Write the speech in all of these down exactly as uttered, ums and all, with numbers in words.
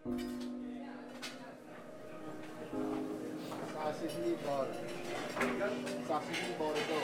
Sausage ball. Sausage ball go.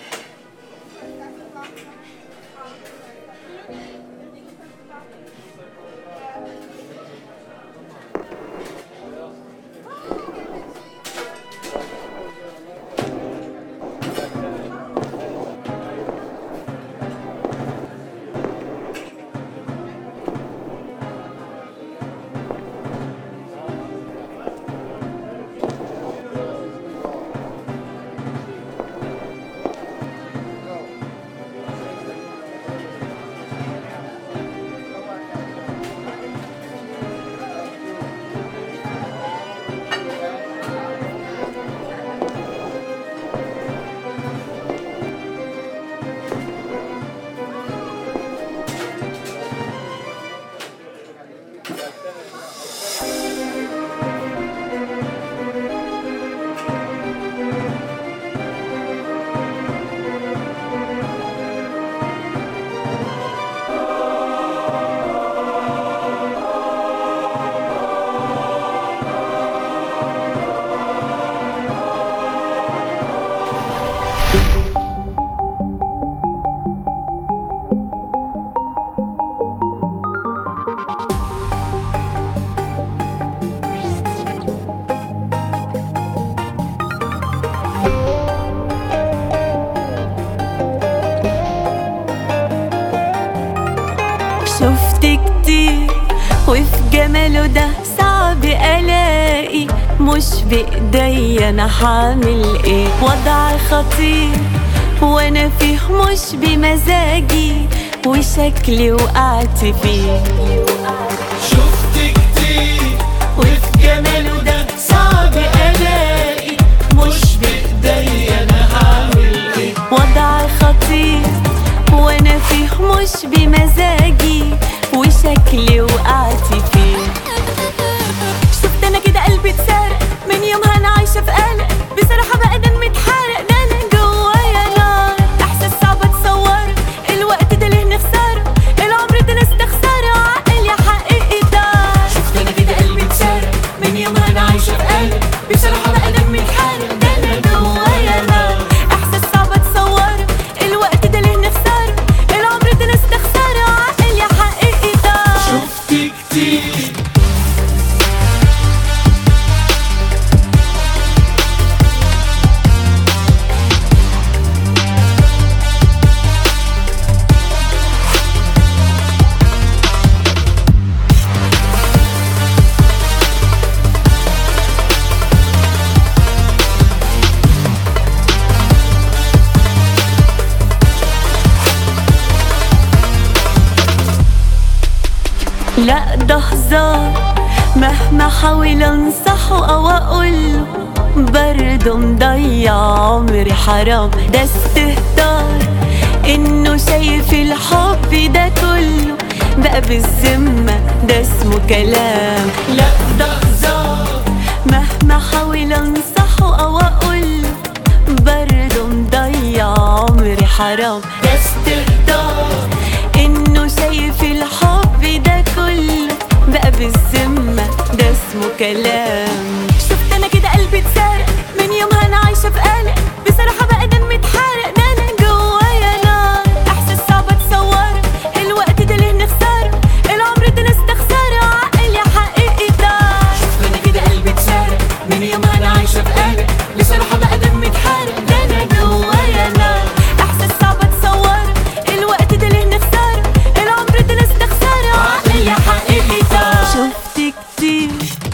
شفت كتير وفي جماله ده صعب الاقي، مش بايديا انا حامل ايه، وضع خطير وانا فيه مش بمزاجي، وشكلي وقعت فيه. شفت كتير وفي جماله ده صعب الاقي، مش بايديا انا هعمل ايه، وضع خطير وانا فيه مش بمزاجي، وشكلي وقعت فيه. شفت انا كده قلبي اتسرق، من يومها انا عايشه في قلق، بصراحه بقى دمي اتحرق، ده انا جوايا نار، احساس صعب اتصوره، الوقت ده ليه نخسره، العمر ده انا استخسره، عقل يا حقيقي ده. شفت انا كده قلبي اتسرق، من يومها انا عايشه في قلق، بصراحه بقى دمي اتحرق، ده انا جوايا نار، احساس صعب اتصوره، الوقت ده ليه نخسره، العمر ده انا استخسره، عقل يا حقيقي ده. شفت كتير لا ده هزار، مهما حاول انصحه او اقوله برضه مضيع عمري، حرام ده استهتار، انه شايف الحب ده كله بقى بالذمة ده اسمه كلام. لا ده هزار، مهما حاول انصحه او اقوله برضه مضيع عمري، حرام ده استهتار، انه شايف الحب ده كله بقى بالذمة ده اسمه كلام. شفت انا كده قلبي اتسرق، من يومها انا عايشة في قلق، بصراحة بقى دمي اتحرق، ده انا جوايا نار، احساس صعب اتصوره، الوقت ده ليه نخسره، العمر ده انا استخسره، عقل يا حقيقي ده. شفت انا كده قلبي اتسرق، من يومها انا عايشه في قلق، بصراحه بقى دمي اتحرق، ده انا جوايا نار، احساس صعب اتصوره، الوقت ده ليه نخسره، العمر ده انا استخسره، عقل يا حقيقي ده. شفت كتير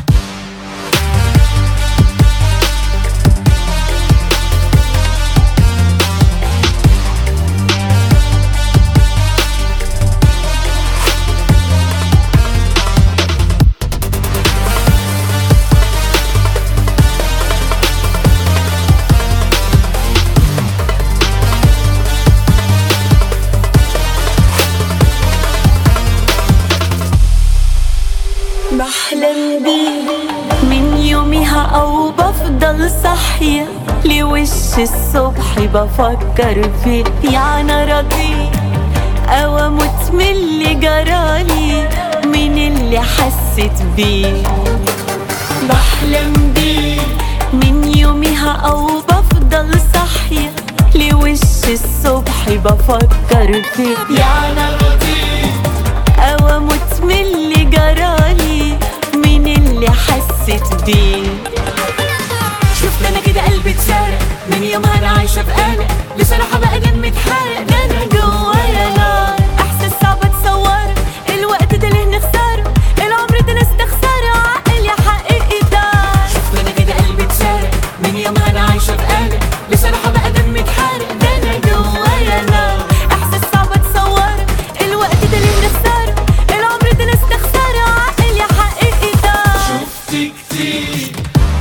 بحلم بيه من يومها او بفضل صاحية لوش الصبح بفكر فيه، يعني راضي او اموت من اللي جرالي، من اللي اللي حسيت بيه. بحلم بيه من يومها أو بفضل صاحية لوش الصبح بفكر فيه. يا نغدي أو أموت من اللي جرالي من اللي حسيت بيه. شفت انا كده قلبي اتسرق من يومها انا عايشة في قلق، بصراحة بقى دمي اتحرق، ده انا جوايا نار. إحساس صعب أتصوره، الوقت ده ليه نخسره، العمر ده نستخسره، عقل يا حقيقي دار. شفت انا كده قلبي اتسرق من يومها انا عايشة في قلق، بصراحة بقى دمي اتحرق، ده انا جوايا نار. إحساس صعب أتصوره، الوقت ده ليه نخسره، العمر ده نستخسره، عقل يا حقيقي دار. شفت كتير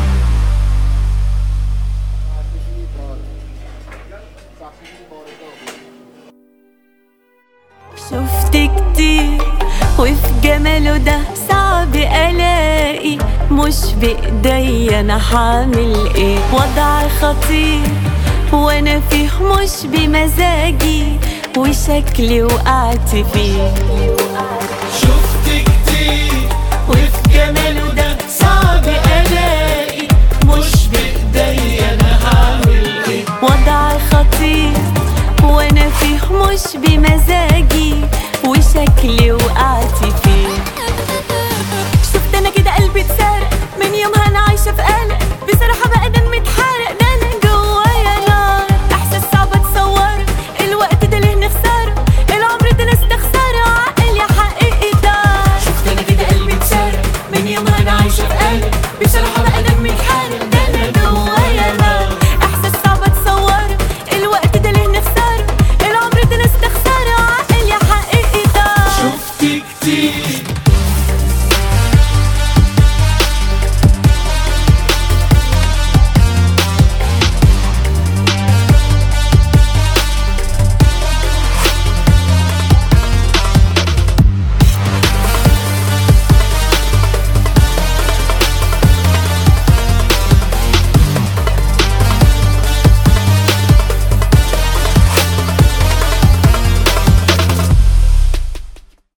شفت كتير وفي جماله ده صعب الاقي، مش بايديا انا هعمل ايه. وضع خطير وانا فيه مش بمزاجي، وشكلي وقعت فيه.